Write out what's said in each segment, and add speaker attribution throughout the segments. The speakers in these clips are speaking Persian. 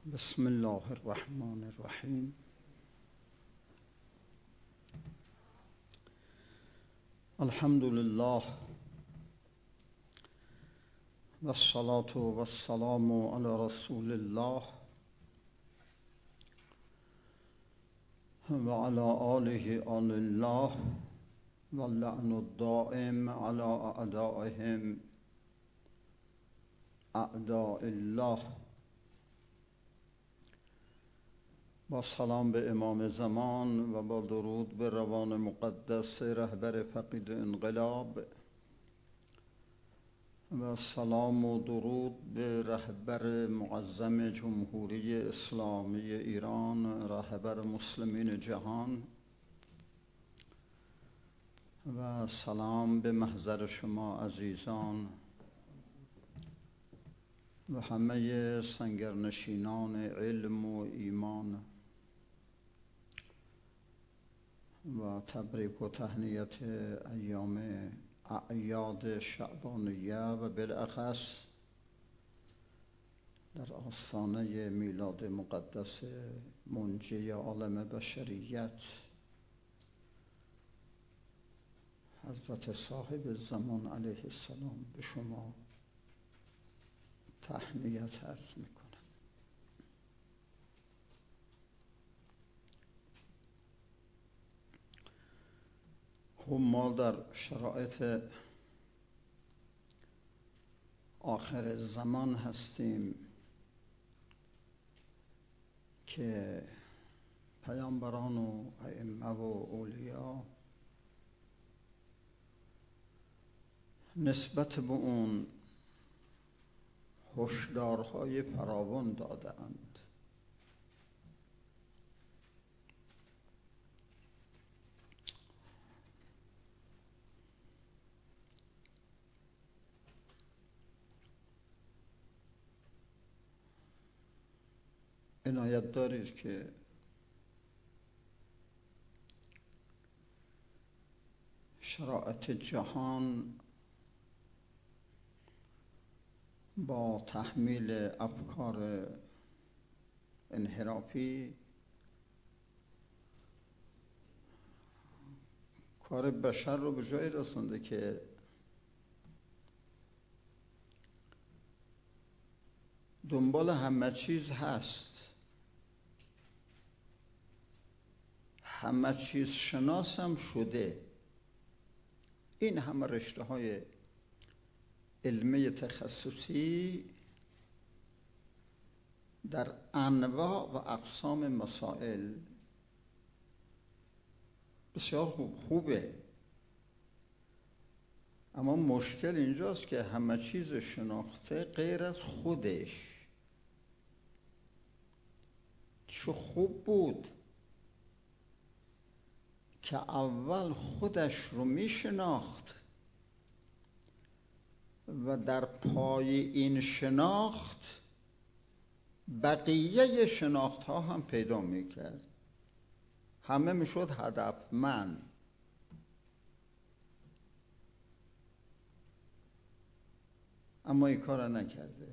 Speaker 1: بسم الله الرحمن الرحیم. الحمد لله والصلاة والسلام علی رسول الله و علی آله آل الله واللعن الدائم علی اعدائهم اعداء الله. با سلام به امام زمان و با درود به روان مقدس رهبر فقید انقلاب و سلام و درود به رهبر معظم جمهوری اسلامی ایران، رهبر مسلمین جهان، و سلام به محضر شما عزیزان و همه سنگرنشینان علم و ایمان، و تبریک و تهنیت ایام اعیاد شعبانیه و بالاخص در آستانه میلاد مقدس منجی عالم بشریت حضرت صاحب زمان علیه السلام به شما تهنیت عرض میکنم. خب ما در شرایط آخر زمان هستیم که پیامبران و ائمه و اولیا نسبت به اون هشدارهای فراوان داده‌اند. عنایت دارید که شرایط جهان با تحمیل افکار انحرافی کار بشر رو به جایی رسونده که دنبال همه چیز هست، همه چیز شناس هم شده. این همه رشته های علمی تخصصی در انواع و اقسام مسائل بسیار خوبه، اما مشکل اینجاست که همه چیز شناخته غیر از خودش. چه خوب بود که اول خودش رو می شناخت و در پای این شناخت بقیه شناخت ها هم پیدا می کرد، همه می شد هدفمند. اما این کار نکرده.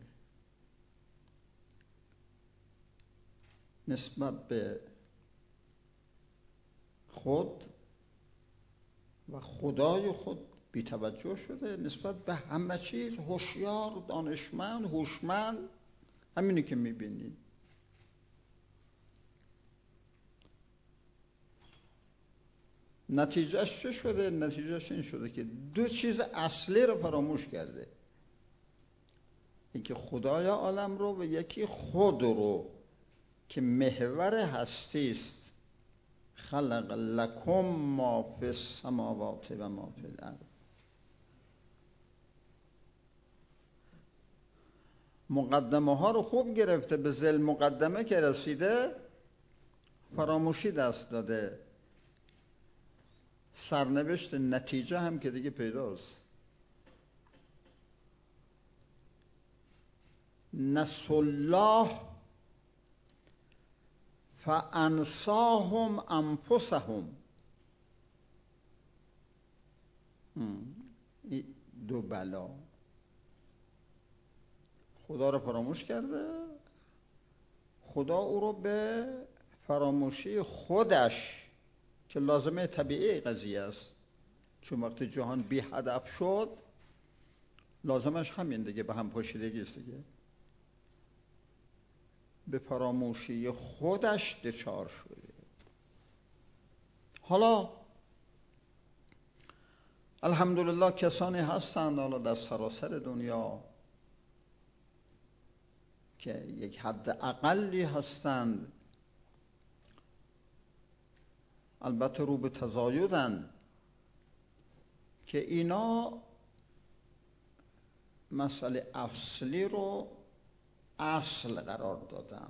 Speaker 1: نسبت به خود و خدای خود بی‌توجه شده، نسبت به همه چیز هوشیار، دانشمند، هوشمند. همینی که می‌بینید. نتیجهش چه شده؟ نتیجهش این شده که دو چیز اصلی رو فراموش کرده، یکی خدای عالم رو و یکی خود رو که محور هستی است. خلق لکم ما فی السماوات و ما فی الارض. مقدمه ها رو خوب گرفته، به ذیل مقدمه که رسیده فراموشی دست داده. سرنوشت نتیجه هم که دیگه پیداست. نسوا الله فانساهم انفسهم. دو بلا. خدا رو فراموش کرده، خدا او رو به فراموشی خودش که لازمه طبیعی قضیه است، چون وقتی جهان بی هدف شد لازمش همین دیگه، به هم پاشیدگی است دیگه، به فراموشی خودش دچار شده. حالا الحمدلله کسانی هستند حالا در سراسر دنیا که یک حد اقلی هستند، البته رو به تزایدند، که اینا مسئله اصلی رو اصل قرار دادن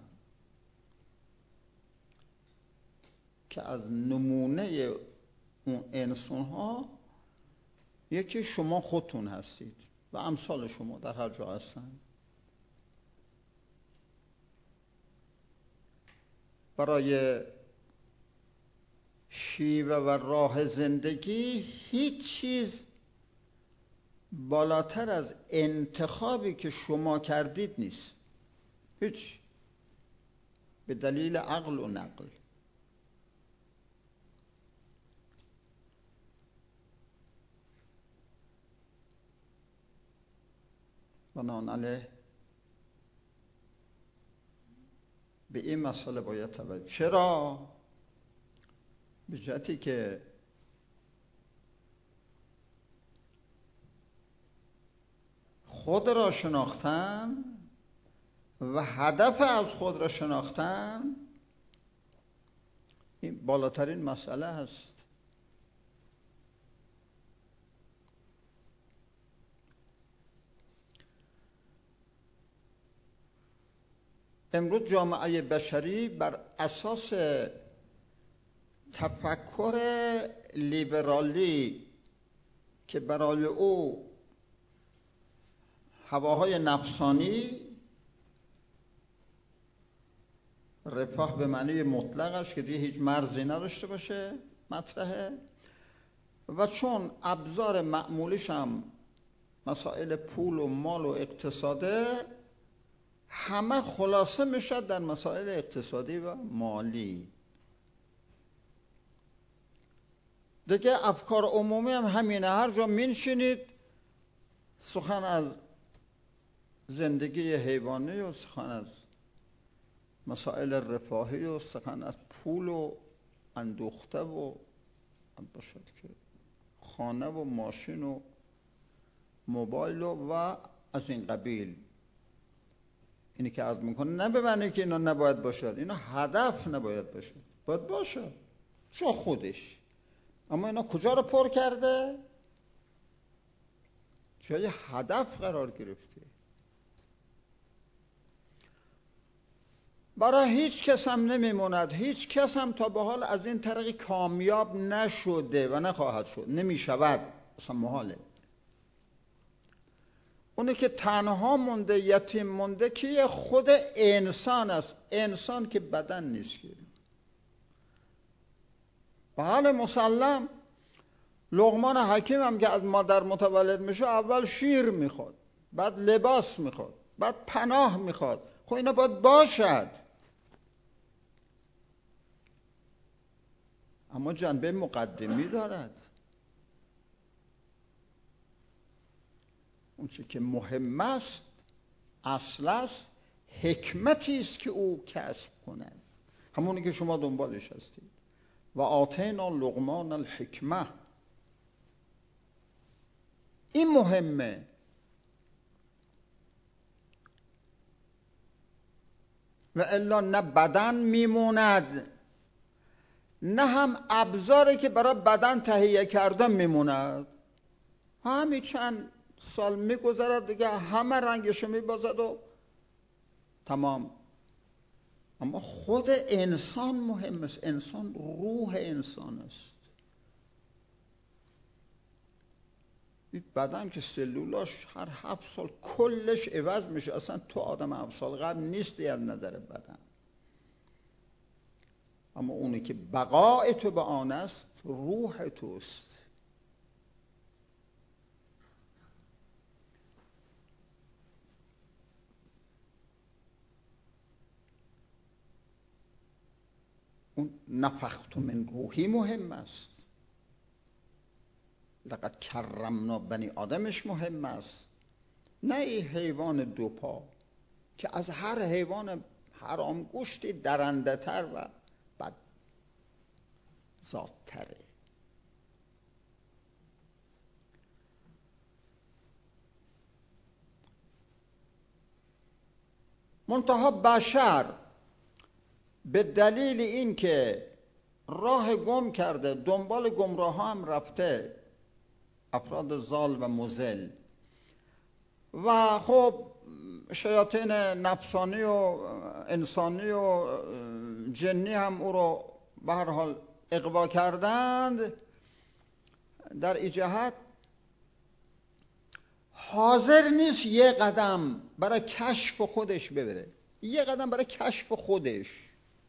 Speaker 1: که از نمونه اون انسان ها یکی شما خودتون هستید و امثال شما در هر جا هستند. برای شیوه و راه زندگی هیچ چیز بالاتر از انتخابی که شما کردید نیست، هیچ، به دلیل عقل و نقل. بنابراین به این مسئله باید توجه. چرا؟ به جهتی که خود را شناختن و هدف از خود را شناختن این بالاترین مسئله هست. امروز جامعه بشری بر اساس تفکر لیبرالی که برای او هواهای نفسانی، رفاه به معنی مطلقش که دیگه هیچ مرزی نداشته باشه مطرحه، و چون ابزار معمولیش هم مسائل پول و مال و اقتصاده، همه خلاصه میشه در مسائل اقتصادی و مالی. دیگه افکار عمومی هم همینه، هر جا منشینید سخن از زندگی حیوانی و سخن از مسائل رفاهی و سخن از پول و اندوخته و باشد که خانه و ماشین و موبایل و از این قبیل. اینی که عرض میکنه نه به معنی که اینا نباید باشد، اینا هدف نباید باشد، باید باشد جا خودش، اما اینا کجا رو پر کرده؟ جای هدف قرار گرفته. برای هیچ کس هم نمیموند، هیچ کس هم تا به حال از این طریق کامیاب نشده و نخواهد شد، نمیشود، اصلا محاله. اونی که تنها مونده، یتیم مونده، که خود انسان است، انسان که بدن نیست. که بله مسلم لقمان حکیم هم که از مادر متولد میشه اول شیر میخواد، بعد لباس میخواد، بعد پناه میخواد. خب اینا باید باشد، اما جنبه مقدمی دارد. اون چه که مهم است، اصل است، حکمتی است که او کسب کند، همونی که شما دنبالش هستید. و آتینا لقمان الحکمه، این مهمه. و الا نه بدن میموند، نه هم ابزاری که برای بدن تهیه کردن میموند. همین چند سال میگذرد دیگه همه رنگشو میبازد و تمام. اما خود انسان مهم است، انسان روح انسان است. این بدن که سلولاش هر 7 سال کلش عوض میشه، اصلا تو آدم 7 سال قبل نیستی از نظر بدن. اما اونی که بقای تو به آن است روح توست. اون نفخت من روحی مهم است، لقد کرمنا بنی آدمش مهم است، نه این حیوان دو پا که از هر حیوان حرام گوشتی درنده تر و بد ذات تره. منتها بشر به دلیل این که راه گم کرده، دنبال گمراه هم رفته، افراد ضال و مضل، و خب شیاطین نفسانی و انسانی و جنی هم او رو به هر حال اغوا کردند، در این جهت حاضر نیست یه قدم برای کشف خودش ببره، یه قدم برای کشف خودش.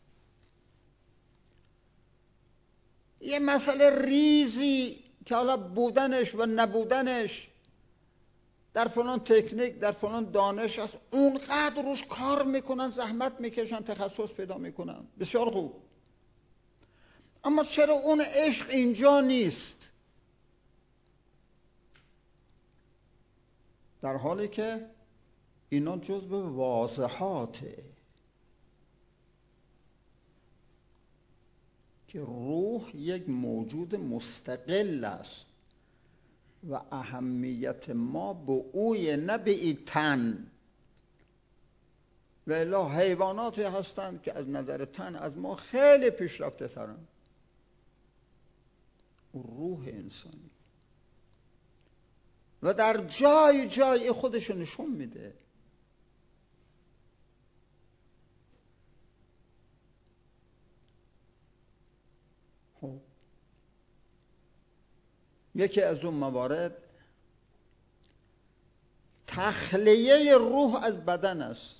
Speaker 1: یه مسئله ریزی که حالا بودنش و نبودنش در فلان تکنیک، در فلان دانش است، اونقدر روش کار میکنن، زحمت میکشن، تخصص پیدا میکنن، بسیار خوب. اما چرا اون عشق اینجا نیست؟ در حالی که اینا جزء واضحاته که روح یک موجود مستقل است و اهمیت ما به اوی، نه به این تن. و الا حیواناتی هستند که از نظر تن از ما خیلی پیشرفته ترن. روح انسانی و در جای جای خودشو نشون میده. خب یکی از اون موارد تخلیه روح از بدن است.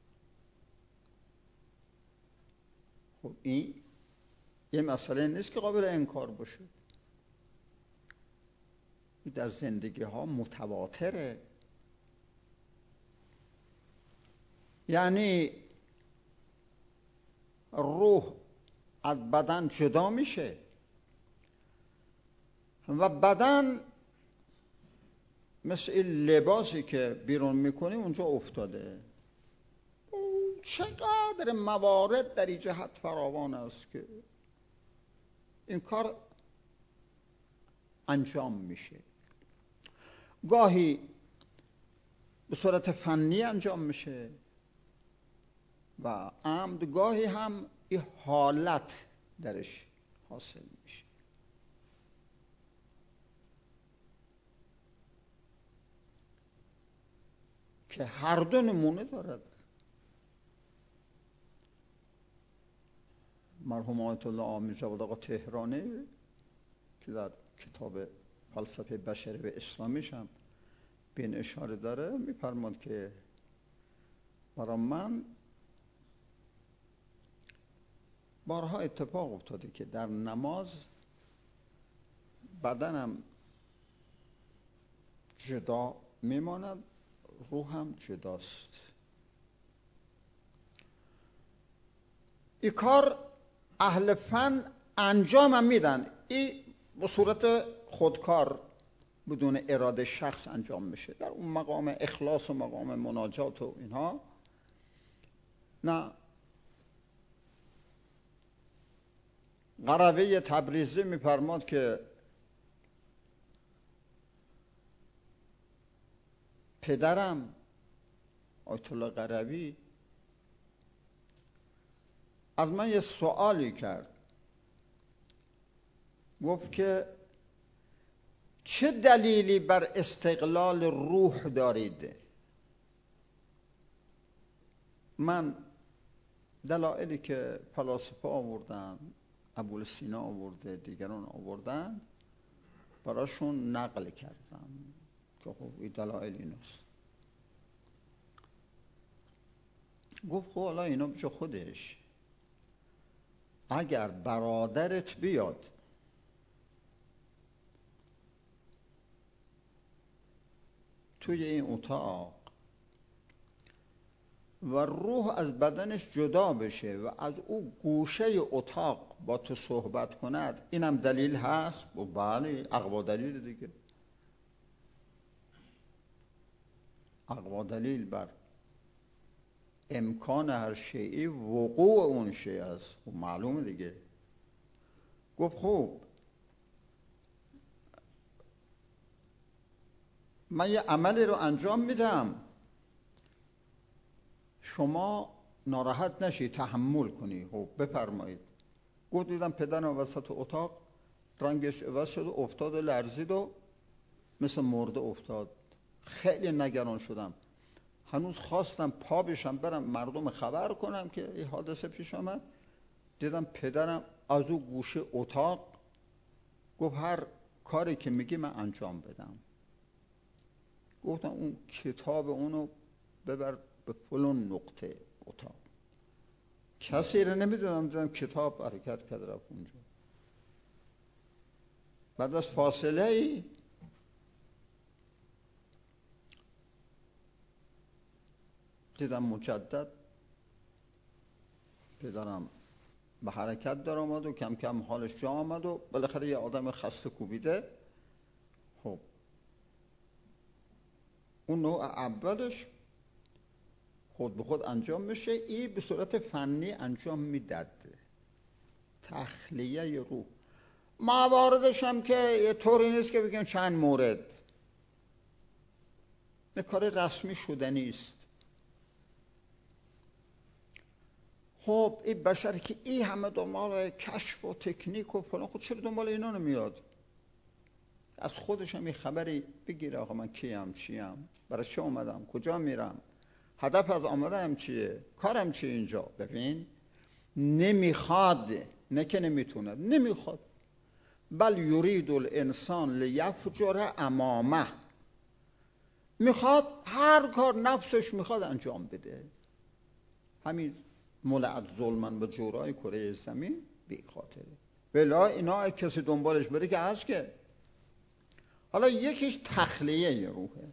Speaker 1: خب این یه مسئله نیست که قابل انکار باشه، این در زندگی ها متواتره. یعنی روح از بدن جدا میشه و بدن مثل این لباسی که بیرون میکنیم اونجا افتاده. چقدر موارد در این جهت فراوان است که این کار انجام میشه. گاهی به صورت فنی انجام میشه و عمد، گاهی هم این حالت درش حاصل میشه. که هر دو نمونه دارد. مرحوم آیت الله عامی جواد آقا تهرانی که در کتاب فلسفه بشری و اسلامیش هم به این اشاره داره، می‌فرماد که برای من بارها اتفاق افتاده که در نماز بدنم جدا میماند، روحم جداست. این کار اهل فن انجام میدن، این به صورت خودکار بدون اراده شخص انجام میشه، در اون مقام اخلاص و مقام مناجات و اینها. نه، قروی تبریزی میفرماد که پدرم آیت الله قروی از من یه سوالی کرد، گفت که چه دلیلی بر استقلال روح دارید؟ من دلایلی که فلاسفه آوردن، ابوالسینا آورده، دیگران آوردن، براشون نقل کردم که خب این دلایل ایناست. گفت خب حالا اینا بچه خودش، اگر برادرت بیاد توی این اتاق و روح از بدنش جدا بشه و از او گوشه اتاق با تو صحبت کند، اینم دلیل هست؟ و بله، اقوا دلیل دیگه، اقوا دلیل بر امکان هر شیئی وقوع اون شیء است. و معلومه دیگه. گفت خوب من یه عملی رو انجام میدم، شما ناراحت نشی، تحمل کنی. خب بفرمایید. گفت دیدم پدرم وسط اتاق رنگش عوض شد و افتاد و لرزید و مثل مرده افتاد. خیلی نگران شدم، هنوز خواستم پا بشم برم مردم خبر کنم که این حادثه پیش آمد. دیدم پدرم از او گوشه اتاق گفت هر کاری که میگی من انجام بدم. گفتم اون کتاب اونو ببر به فلان نقطه اتاق. کسی رو نمیدونم، دیدم کتاب حرکت کرده رفت اونجا. بعد از فاصله ای دیدم مجدد پدرم به حرکت در آمد و کم کم حالش جا آمد و بالاخره یه آدم خسته کوبیده. خب اون نوع اولش خود به خود انجام میشه، این به صورت فنی انجام میداد، تخلیه روح. مواردش هم که یه طوری نیست که بگن چند مورد، به کار رسمی شده نیست. خب این بشری که این همه دنبال کشف و تکنیک و فلان، خود چرا دنبال اینا نمیاد؟ از خودش هم یه خبری بگیره، آقا من کیم، چیم، برای چه اومدم، کجا میرم، هدف از آمدنم چیه، کارم چیه اینجا. ببین نمیخواد، نه که نمیتونه، نمیخواد. بل یرید الانسان لیفجر امامه، میخواد هر کار نفسش میخواد انجام بده. همین ملعت ظلمن و جورای کره زمین بی خاطره. بلا اینا کسی دنبالش بره که هست که. حالا یکیش تخلیه روحه،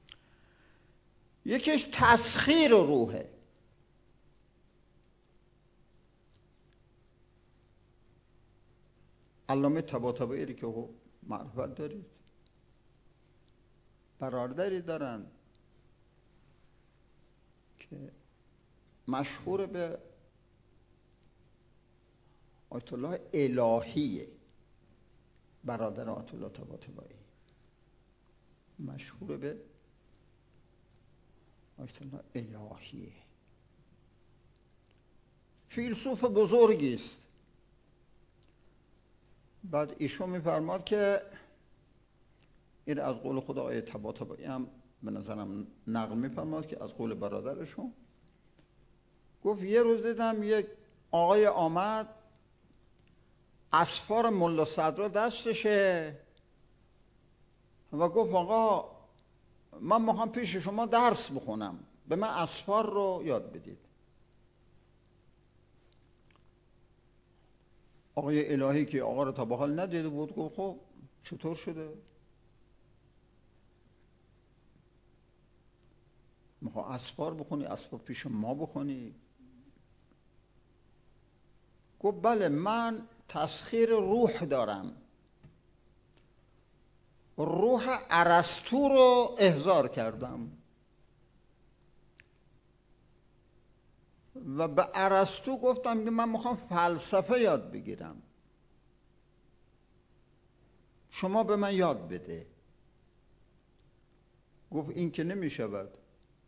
Speaker 1: یکیش تسخیر روحه. علامه طباطبایی که معرفت دارید، برادری دارن که مشهور به آیت الله الهیه، برادر آیت الله طباطبایی مشهور به آیت الله الهیه، فیلسوف بزرگی است. بعد ایشون میفرماد که این از قول خدا آیه طباطبایی هم به نظرم نقل میفرماد که از قول برادرشون گفت یه روز دیدم یک آقای آمد، اسفار ملا صدرا دستشه و گفت آقا من میخوام پیش شما درس بخونم، به من اسفار رو یاد بدید. آقای الهی که آقا رو تا به حال ندیده بود گفت خب چطور شده؟ میخوام اسفار بخونی، اسفار پیش ما بخونی؟ گفت بله من تسخیر روح دارم، روح ارسطو رو احضار کردم و به ارسطو گفتم که من میخوام فلسفه یاد بگیرم، شما به من یاد بده. گفت این که نمیشود.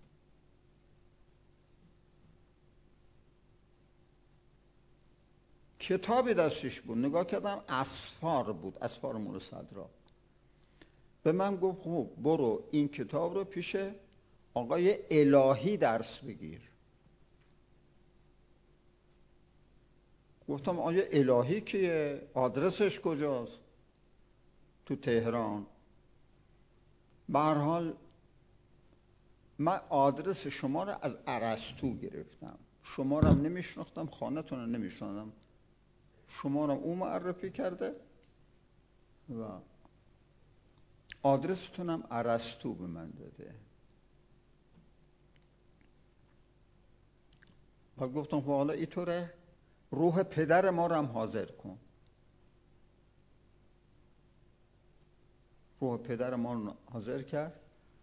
Speaker 1: کتابی دستش بود، نگاه کردم اسفار بود، اسفار ملا صدرا. به من گفت خوب برو این کتاب رو پیش آقای الهی درس بگیر. گفتم آقای الهی کیه؟ آدرسش کجاست؟ تو تهران. به هر حال من آدرس شما رو از ارسطو گرفتم، شما رو هم نمیشناختم، خانه‌تون رو نمیشناختم، شما رو او معرفی کرده و آدرستونم ارسطو به من داده. و گفتم خب حالا اینطوره، روح پدر ما رو هم حاضر کن. روح پدر ما رو حاضر کرد.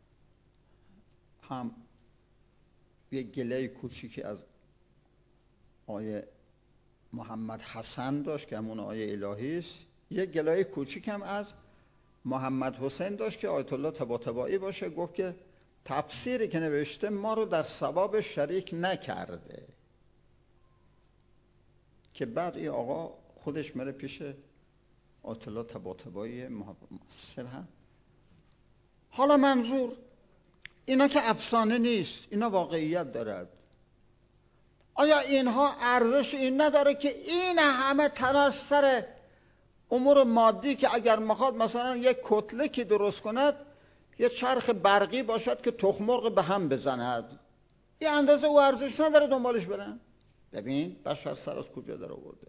Speaker 1: هم یه گله کوچیکی از آیه محمد حسن داشت که همون آیه الهی است، یه گله کوچیک هم از محمد حسین داشت که آیت الله طباطبایی باشه. گفت که تفسیری که نوشته ما رو در ثواب شریک نکرده، که بعد این آقا خودش میره پیش آیت الله طباطبایی محسن هم. حالا منظور اینا که افسانه نیست، اینا واقعیت دارد. آیا اینها ارزش این نداره که این همه تلاش سر امور مادی که اگر میخواد مثلا یک کتله که درست کند یه چرخ برقی باشد که تخم مرغ به هم بزند، این اندازه او ارزش نداره دنبالش برن؟ ببین بشر سر از کجا در آورده.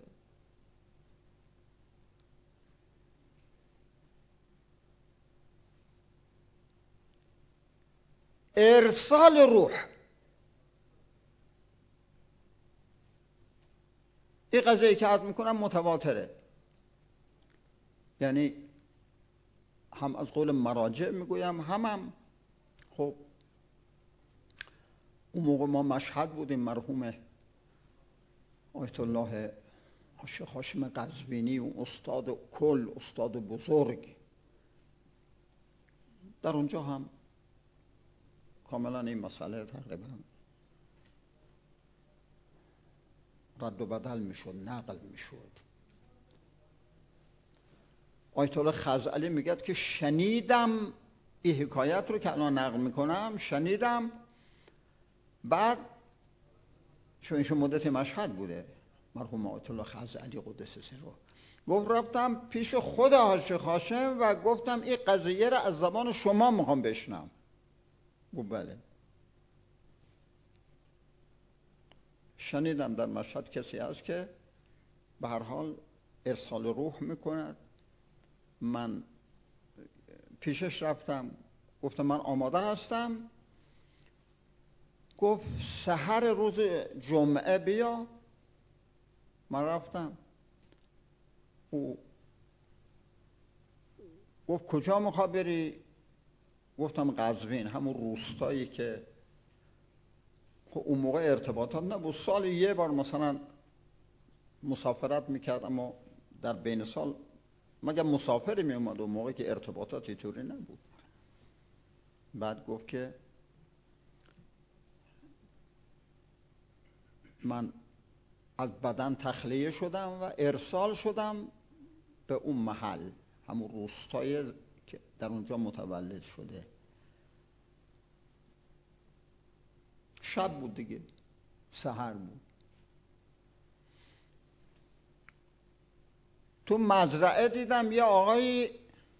Speaker 1: ارسال روح، این قضیه که عرض میکنم متواتره، یعنی هم از قول مراجع میگویم هم خب اون موقع ما مشهد بودیم، مرحوم آیت الله شیخ هاشم قزوینی و استاد کل، استاد بزرگ، در اونجا هم کاملا این مسئله تقریبا رد و بدل میشد، نقل میشد. آیت الله خزعلی میگه که شنیدم این حکایت رو که الان نقل میکنم، شنیدم بعد چون ایشون مدت مشهد بوده مرحوم آیت الله خزعلی قدس سره، گفت رفتم پیش خود شیخ هاشم و گفتم این قضیه رو از زبان شما میخوام بشنوم. گفت بله. شنیدم در مشهد کسی هست که به هر حال ارسال روح میکند. من پیشش رفتم، گفتم من آماده هستم. گفت سحر روز جمعه بیا. من رفتم. او گفت کجا میخوای بری؟ گفتم قزوین، همون روستایی که اون موقع ارتباطات نبود، سال یه بار مثلا مسافرت میکرد، اما در بین سال مگر مسافری میومد، اون موقع که ارتباطات اینطوری نبود. بعد گفت که من از بدن تخلیه شدم و ارسال شدم به اون محل، همون روستایی که در اونجا متولد شده. شب بود دیگه، سحر بود. تو مزرعه دیدم یه آقایی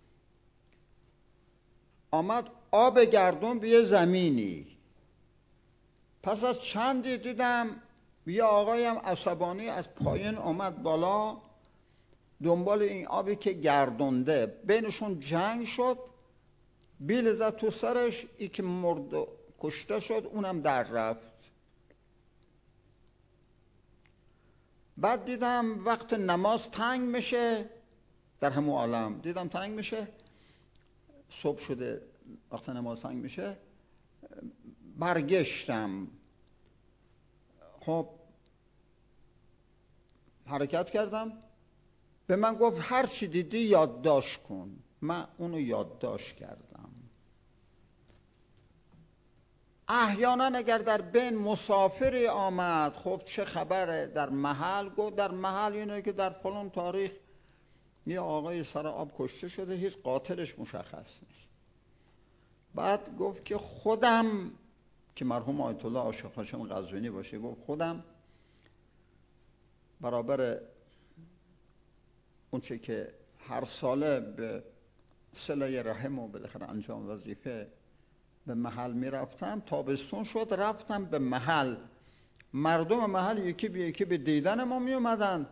Speaker 1: آمد آب گردون به یه زمینی. پس از چندی دیدم یه آقایی هم عصبانی از پایین آمد بالا دنبال این آبی که گردونده. بینشون جنگ شد، بیل زد تو سرش، ای که مرد و کشته شد اونم در رفت. بعد دیدم وقت نماز تنگ میشه، در همون عالم دیدم تنگ میشه، صبح شده وقت نماز تنگ میشه. برگشتم، خب حرکت کردم. به من گفت هر چی دیدی یادداشت کن. من اونو یادداشت کردم. احیانا اگر در بین مسافری آمد، خب چه خبره در محل، گفت در محل اینه که در فلان تاریخ یه آقای سر آب کشته شده، هیچ قاتلش مشخص نیست. بعد گفت که خودم، که مرحوم آیت الله شیخ هاشم قزوینی باشه، گفت خودم برابر اونچه که هر ساله به صله رحم و بالاخره انجام وظیفه به محل می رفتم، تابستون شد رفتم به محل، مردم محل یکی به یکی به دیدن ما می اومدن.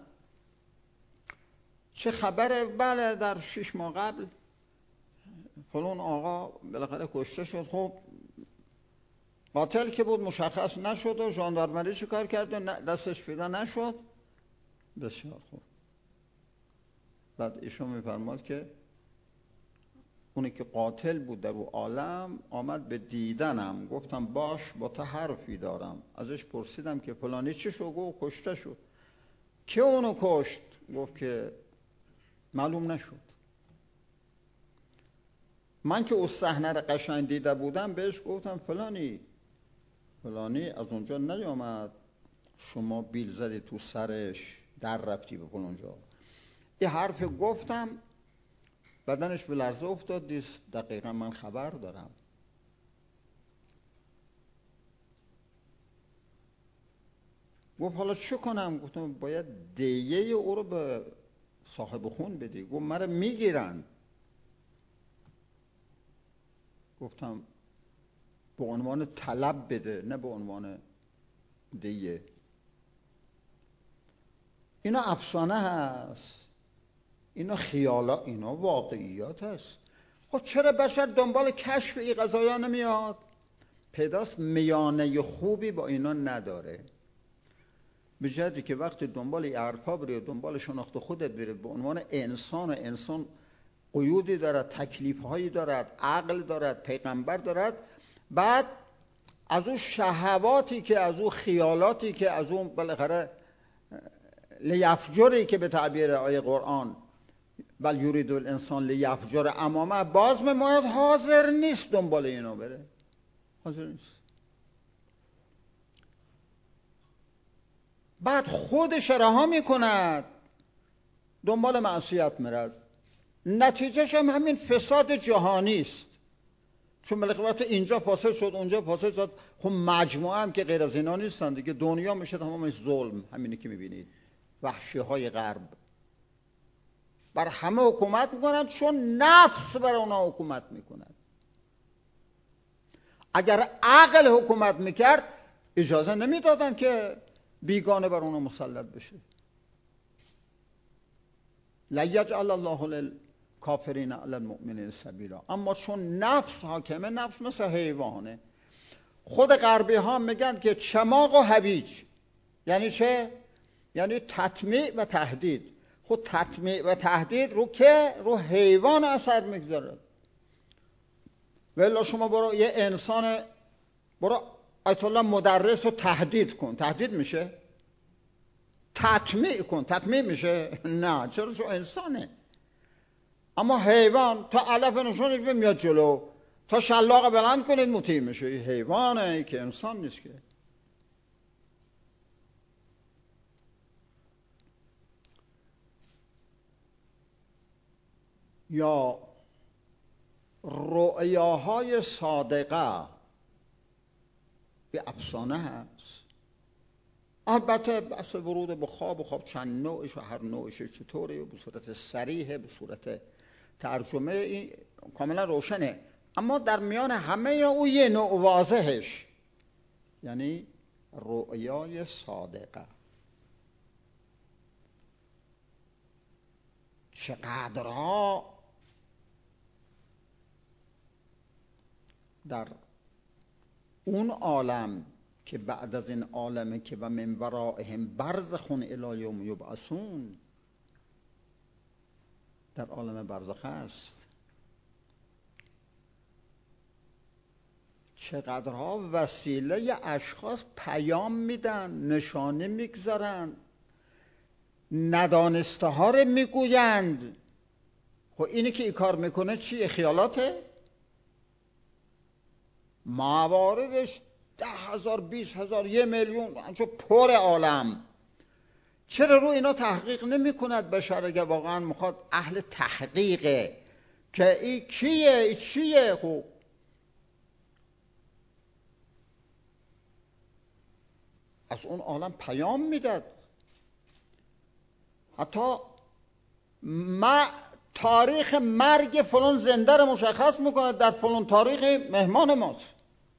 Speaker 1: چه خبره؟ بله در 6 ماه قبل فلان آقا بالاخره کشته شد. خب قاتل که بود مشخص نشد و ژاندارمری چی کار کرد و دستش پیدا نشد. بسیار خوب. بعد ایشون میفرماد که اونی که قاتل بود در او عالم آمد به دیدنم، گفتم باش با تو حرفی دارم. ازش پرسیدم که فلانی چی شد؟ گفت کشته شد. که اونو کشت؟ گفت که معلوم نشد. من که اون صحنه رو قشنگ دیده بودم بهش گفتم فلانی از اونجا نیامد، شما بیل زدی تو سرش در رفتی به اونجا. این حرف گفتم، بدنش به لرزه افتاد. دقیقا من خبر دارم. گفت حالا چه کنم؟ گفتم باید دیه او رو به صاحب خون بدی. گفت مرا میگیرن. گفتم به عنوان طلب بده نه به عنوان دیه. اینا افسانه هست، اینا خیالات، اینا واقعیات هست. خب چرا بشر دنبال کشف این قضایا نمیاد؟ پیداست میانه خوبی با اینا نداره. به جهتی که وقتی دنبال این حرفا بری و دنبال شناخت خودت بری به عنوان انسان، و انسان قیودی دارد، تکلیفهایی دارد، عقل دارد، پیغمبر دارد، بعد از اون شهواتی که از اون خیالاتی که از اون بالاخره لیفجری که به تعبیر آیه قرآن بل یرید الانسان لیفجر امامه، باز میماند حاضر نیست دنبال اینا بره. حاضر نیست. بعد خودش رها میکند دنبال معصیت میرد. نتیجهش هم همین فساد جهانی است. چون بالاخره اینجا فاسد شد اونجا فاسد شد. خب مجموعه هم که غیر از اینا نیستن دیگه. دنیا میشه تمامش ظلم. همینی که میبینید وحشی های غرب بر همه حکومت میکنند چون نفس بر اونا حکومت میکند. اگر عقل حکومت میکرد اجازه نمیدادن که بیگانه بر اونا مسلط بشه. لا یجعل الله للکافرین علی المؤمنین سبیلا. اما چون نفس حاکمه، نفس مثل حیوانه. خود غربی ها میگن که چماق و هویج یعنی چه؟ یعنی تطمیع و تهدید. خود تطمیع و تهدید رو که رو حیوان اثر میگذاره. ولی شما برو یه انسان، برو آیت الله مدرس رو تهدید کن، تهدید میشه؟ تطمیع کن، تطمیع میشه؟ نه. چرا؟ شو انسانه. اما حیوان تا علف نشونش میاد جلو، تا شلاق بلند کنید مطیع میشه. این حیوانه که انسان نیست که. یا رؤیاهای صادقه به افسانه هست. البته بحث ورود به خواب و خواب چند نوعش و هر نوعش چطوره، به صورت صریحه به صورت ترجمه، این کاملا روشنه. اما در میان همه او یه نوع واضحش، یعنی رؤیای صادقه. چقدرها در اون عالم که بعد از این عالمه که و من ورائهم برزخ الی یوم یبعثون، در عالم برزخ است، چقدرها وسیله اشخاص پیام میدن، نشانه میگذارن، ندانسته ها رو میگویند. خب اینی که این کار میکنه چیه؟ خیالاته؟ مواردش 10,000 20,000 1,000,000 چون پر عالم. چرا رو اینا تحقیق نمی کند بشر اگه واقعا میخواد اهل تحقیقه که این کیه این چیه؟ خب از اون عالم پیام میداد. حتی تاریخ مرگ فلان زنده رو مشخص میکنه، در فلان تاریخ مهمان ماست.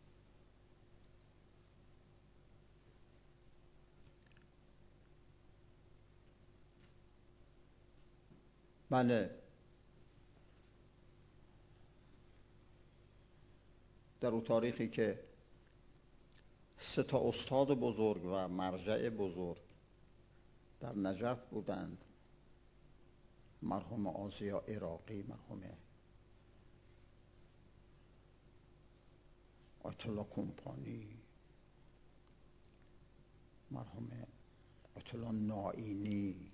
Speaker 1: بله، در اون تاریخی که 3 استاد بزرگ و مرجع بزرگ در نجف بودند. مرحوم آزیا عراقی، مرحوم آیت الله کمپانی، مرحوم آیت الله نائینی،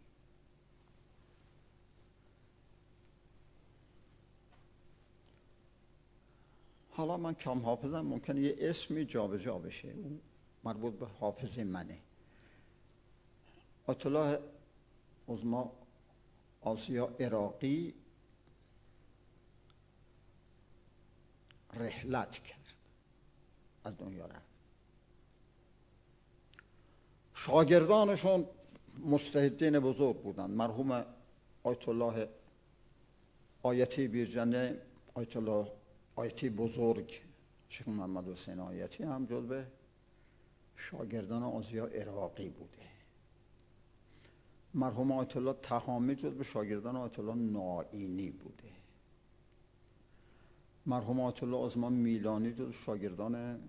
Speaker 1: حالا من کم حافظم، ممکنه یه اسمی جابجا بشه، اون مربوط به حافظه منه. آیت الله عظما آزیا عراقی رحلت کرد، از دنیا رفت. شاگردانشون مجتهدین بزرگ بودند. مرحوم آیت الله آیتی بیرجنه، آیت الله آیتی بزرگ، شیخ محمد حسین آیتی هم جزو شاگردان آزیا عراقی بوده. مرحوم آیت الله تهامی جزو شاگردان آیت الله نائینی بوده. مرحوم آیت الله عظما میلانی جزو شاگردان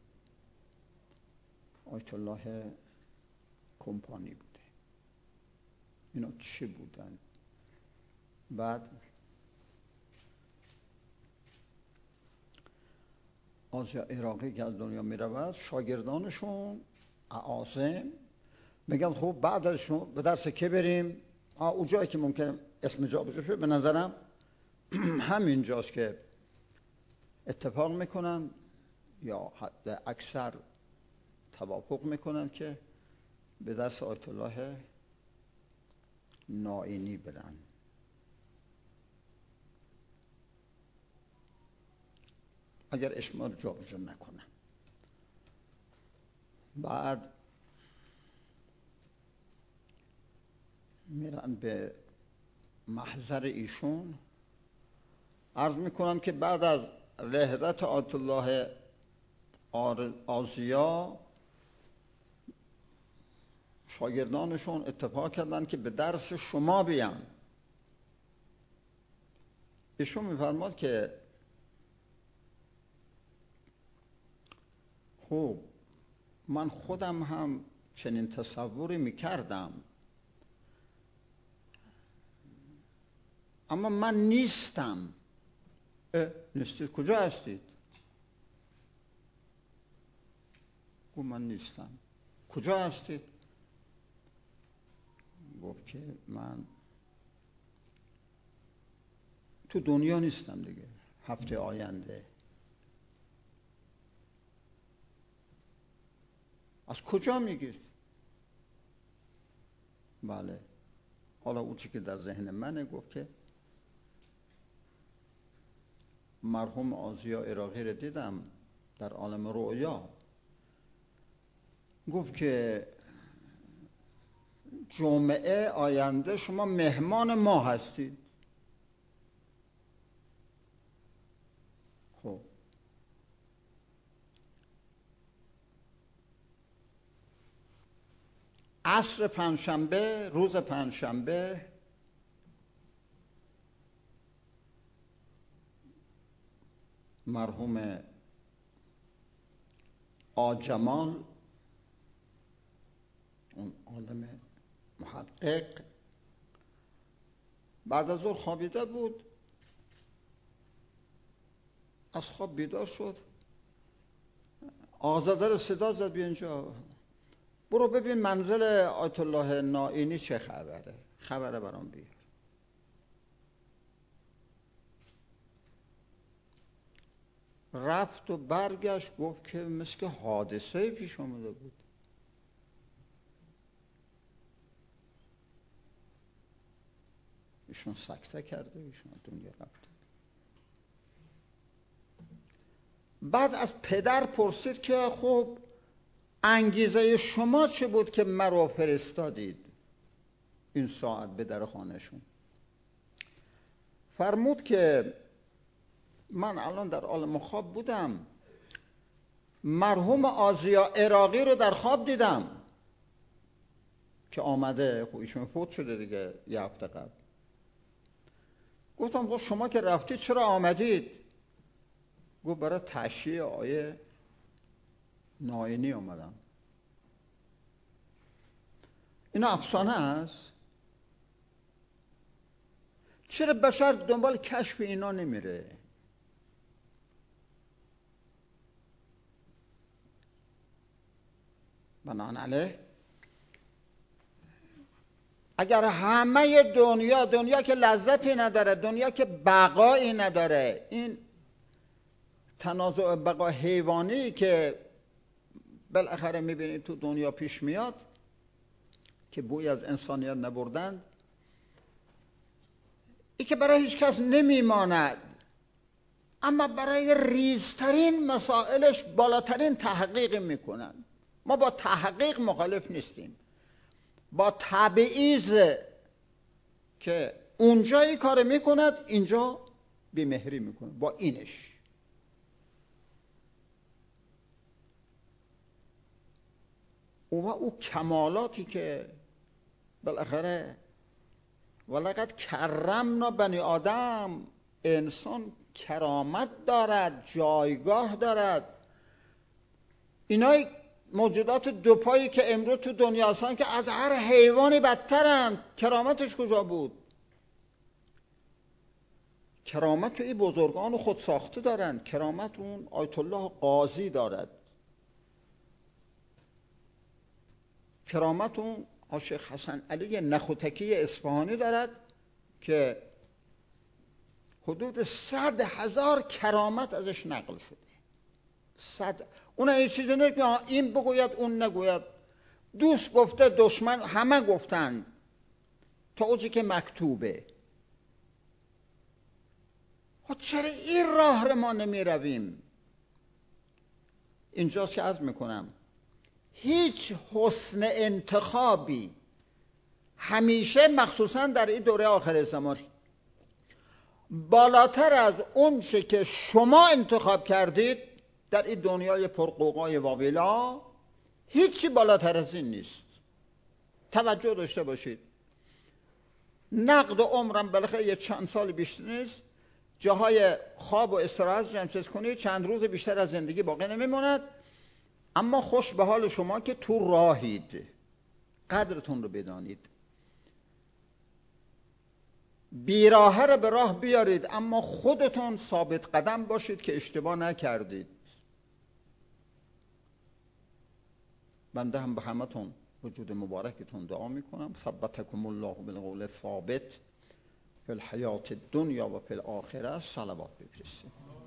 Speaker 1: آیت الله کمپانی بوده. اینا چی بودن؟ بعد آزیا عراقی که از دنیا می رود، شاگردانشون اعاظم میگن خب بعد ازشون به درس که بریم؟ اون جایی که ممکنه اسم جا بشه، به نظرم همین جاست که اتفاق میکنن یا حد اکثر توافق میکنن که به درس آیت الله نائینی برن. اگر اسم رو جا بجا نکنن. بعد میرن به محضر ایشون، عرض میکنن که بعد از رحلت آیت الله آزیا شاگردانشون اتفاق کردن که به درس شما بیان. ایشون میفرماد که خب من خودم هم چنین تصوری میکردم، اما من نیستم. نیستید؟ کجا هستید؟ گفت من نیستم. کجا هستید؟ گفت که من تو دنیا نیستم دیگه، هفته آینده. از کجا میگید؟ بله، حالا اون چی که در ذهن منه، گفت که مرحوم آزیا عراقی رو دیدم در عالم رؤیا، گفت که جمعه آینده شما مهمان ما هستید. خب عصر پنجشنبه، روز پنجشنبه، مرحوم آجمال، اون عالم محقق، بعد از ظهر خوابیده بود، از خواب بیدار شد، آزاده رو صدا زد بیا اینجا، برو ببین منزل آیت الله نائینی چه خبره برام بیار. رفت و برگشت، گفت که مثل که حادثه پیش آمده بود. ایشون سکته کرده، ایشون دنیا رفته. بعد از پدر پرسید که خب انگیزه شما چه بود که مرا فرستادید این ساعت به در خانهشون؟ فرمود که من الان در عالم خواب بودم، مرحوم آزیا عراقی رو در خواب دیدم که آمده. خب ایشون فوت شده دیگه یه هفته قبل. گفتم خب شما که رفتید چرا آمدید؟ گفت برای تشییع آیه ناینی اومدن. اینا افسانه است. چرا بشر دنبال کشف اینا نمیره؟ بنابراین اگر همه دنیا که لذتی نداره، دنیا که بقایی نداره، این تنازع بقا حیوانی که بالاخره میبینید تو دنیا پیش میاد که بوی از انسانیت نبردند، این که برای هیچ کس نمیماند، اما برای ریزترین مسائلش بالاترین تحقیق میکنن. ما با تحقیق مخالف نیستیم، با تبعیض که اونجا این کار میکند اینجا بیمهری میکنه، با اینش. و او کمالاتی که بالاخره ولقد کرمنا بنی آدم، انسان کرامت دارد، جایگاه دارد. اینای موجودات دوپایی که امروز تو دنیا هستن که از هر حیوانی بدترن، کرامتش کجا بود؟ کرامت این بزرگان خود ساخته دارند. کرامت اون آیت الله قاضی دارد، کرامت اون شیخ حسن علی نخوتکی اصفهانی دارد که حدود 100,000 کرامت ازش نقل شده. 100. اون این چیزی نیست که این بگوید اون نگوید. دوست گفته، دشمن همه گفتند تا اوجی که مکتوبه. چرا این راه رو ما نمی رویم؟ اینجاست که عرض میکنم هیچ حسن انتخابی همیشه، مخصوصا در این دوره آخر زمان، بالاتر از اون چه که شما انتخاب کردید در این دنیای پرقوقای واویلا، هیچی بالاتر از این نیست. توجه داشته باشید. نقد عمرم بالاخره یه چند سال بیشتر نیست، جاهای خواب و استراحت جمع‌آوری کنید، چند روز بیشتر از زندگی باقی نمیموند. اما خوش به حال شما که تو راهید، قدرتون رو بدانید. بیراهه رو به راه بیارید، اما خودتون ثابت قدم باشید که اشتباه نکردید. بنده هم به همتون وجود مبارکتون دعا میکنم. ثبتکم الله بالقول الثابت فی الحیات الدنیا و فی الاخره. صلوات بفرستید.